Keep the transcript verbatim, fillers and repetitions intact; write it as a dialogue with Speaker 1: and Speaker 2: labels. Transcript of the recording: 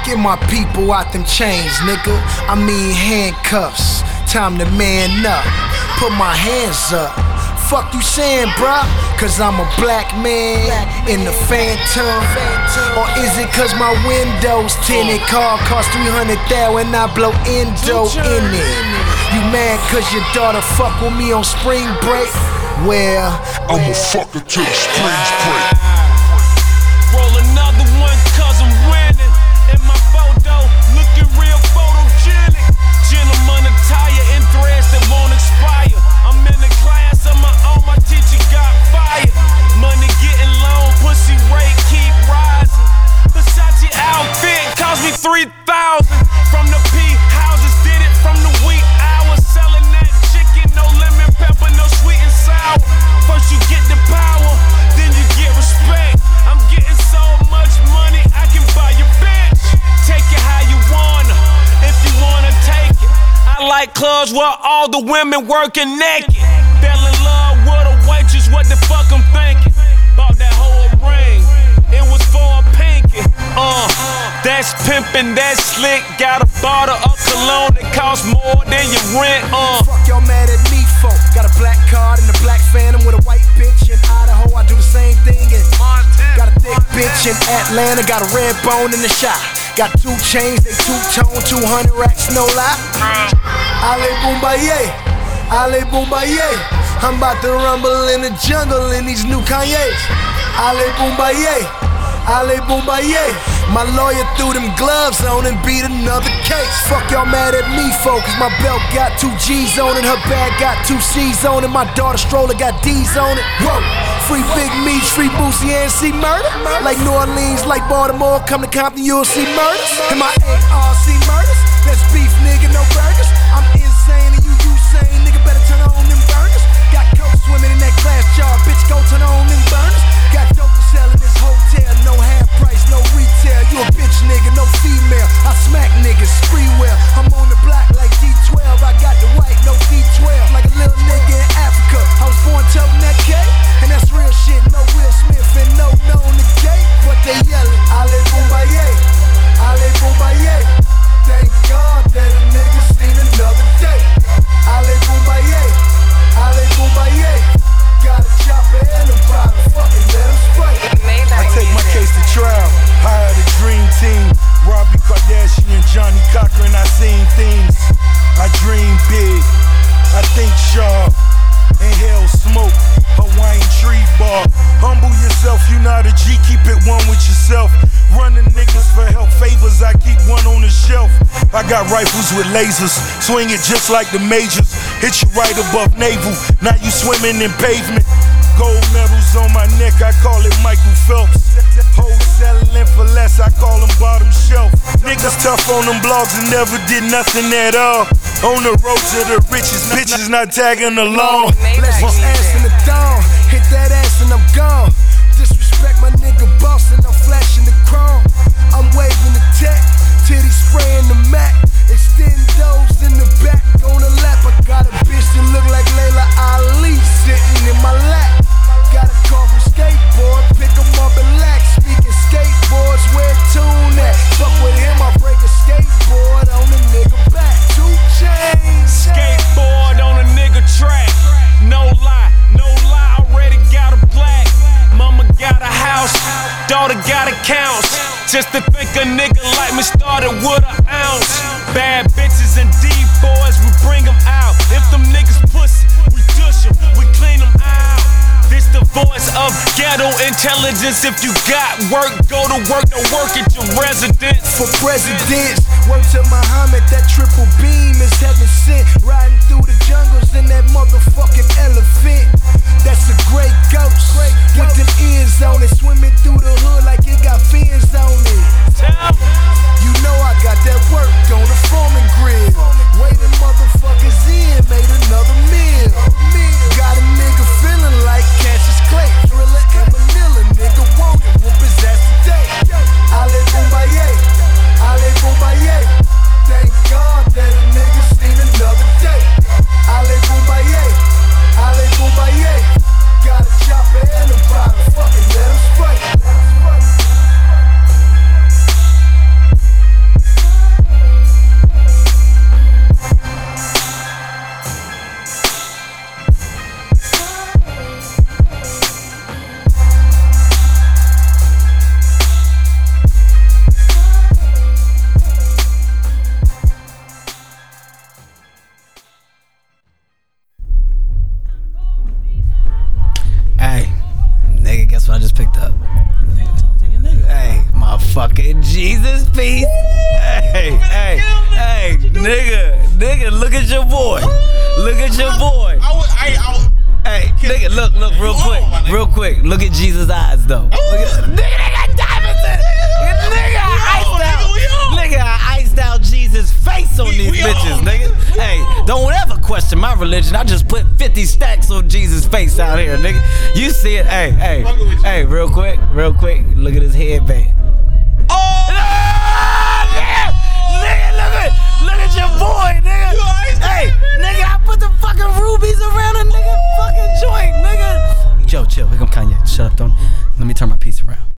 Speaker 1: Get my people out them chains, nigga. I mean handcuffs. Time to man up. Put my hands up. Fuck you saying, bruh? Cause I'm a black man in the Phantom. Or is it cause my windows tinted? Car cost three hundred thousand and I blow endo in it. You mad cause your daughter fuck with me on spring break? Well,
Speaker 2: I'ma fuck her till the springs break.
Speaker 3: Roll another one cause I'm winning. In my photo, looking real photogenic. Gentleman attire in threads that won't expire. I'm in the class of my own, my teacher got fired. Money getting low, pussy rate keep rising. Versace outfit cost me three thousand. From the P houses, did it from the wee hours. Selling that chicken, no lemon pepper, no sweet and sour. First you get the power, then you get respect. I'm getting so much money, I can buy your bitch. Take it how you wanna, if you wanna take it. I like clubs where all the women working naked. Fell in love with a waitress, what the fuck I'm thinking? Bought that whole ring, it was for a pinky. Uh, that's pimpin', that's slick. Got a bottle of cologne that costs more than your rent. Uh,
Speaker 1: fuck y'all mad at me for? Got a black card and a black Phantom with a white bitch in Idaho. I do the same thing in Montana. Got a thick bitch in Atlanta. Got a red bone in the shop. Got two chains, they two-tone, two hundred racks, no lie. Ale Boombaye, Ale Boombaye. I'm about to rumble in the jungle in these new Kanye's. Ale Boombaye, Ale Boombaye. My lawyer threw them gloves on and beat another case. Fuck y'all mad at me for, cause my belt got two G's on it. Her bag got two C's on it. My daughter's stroller got D's on it. Whoa, free Big Meech, free Boosie and see murder. Like New Orleans, like Baltimore, come to Compton, you'll see murders. And my A R C murders, that's beef nigga, no burgers. I'm insane and you Usain, nigga better turn on them burners. Got coke swimming in that glass jar, bitch go turn on them burners. Got dope to sell in this hotel, no half price, no retail. You a bitch nigga, no female. I smack niggas, free well. I'm on the block like D twelve. I got the white, no D twelve. Like a little nigga in Africa. I was born toting that K, and that's real shit. No Will Smith and no known the gate, but they yelling. Ale Boombaye, Ale Boombaye. Thank God that a nigga seen another day. Ale Boombaye, Ale Boombaye. Got a chopper and a bottle, fucking let him spray.
Speaker 4: I take my case to trial, hire the dream team. Robbie Kardashian, Johnny Cochran, I seen things. I dream big, I think sharp. Inhale smoke, Hawaiian tree bar. Humble yourself, you not a G, keep it one with yourself. Running niggas for help favors, I keep one on the shelf. I got rifles with lasers, swing it just like the majors. Hit you right above navel, now you swimming in pavement. Gold medals on my neck, I call it Michael Phelps. Hoes settling for less, I call them bottom shelf. Niggas tough on them blogs and never did nothing at all. On the road to the richest, bitches not tagging along.
Speaker 1: Bless my ass in the dawn, hit that ass and I'm gone. Disrespect my nigga boss and I'm flashing the chrome. I'm waving the tech, titty spraying the Mac. Extend those in the back on the lap. I got a bitch that look like Layla Ali sitting in my lap. Got a call from skateboard, pick 'em up and lax. Speaking skateboards, where tune at? Fuck with him, I break a skateboard on the nigga back. Two chains.
Speaker 3: skateboard on a nigga track. No lie, no lie, already got a plaque. Mama got a house, daughter got accounts. Just to think a nigga like me started with an ounce. Bad bitches and D-boys, we bring them out. If them niggas pussy, we dush them, we clean them out. This the voice of ghetto intelligence. If you got work, go to work, don't work at your residence.
Speaker 1: For presidents, word to Muhammad, that triple beam is heaven sent. Riding through the jungles in that motherfucking elephant. That's a great ghost, great with them ears on it. Swimming through the hood like it got fins on it. You know I got that work on the foreman grill. Waiting motherfuckers in, made another meal. Got a nigga feeling like Cassius Clay, Thriller and Manila. Nigga want it, whoop his ass today. Ale Boombaye, Ale Boombaye. Thank God that a nigga seen another day. Ale Boombaye, Ale Boombaye. Got a chopper and a bottle, fucking let him spray.
Speaker 5: fucking Jesus piece. Hey, hey, hey, nigga, nigga, look at your boy. Look at your boy.
Speaker 6: I would, I, I would,
Speaker 5: Hey, nigga, look, look, real quick, real quick. Look at Jesus' eyes, though. Look at, nigga, they got diamonds in it. Nigga, I iced out. Nigga, I iced out Jesus' face on these bitches, nigga. Hey, don't ever question my religion. I just put fifty stacks on Jesus' face out here, nigga. You see it? Hey, hey, hey, real quick, real quick. Look at his headband. Oh, nigga, nigga, look at, look at your boy, nigga. Hey, nigga, I put the fucking rubies around a nigga fucking joint, nigga. Yo, chill. Here come Kanye. Shut up, don't. Let me turn my piece around.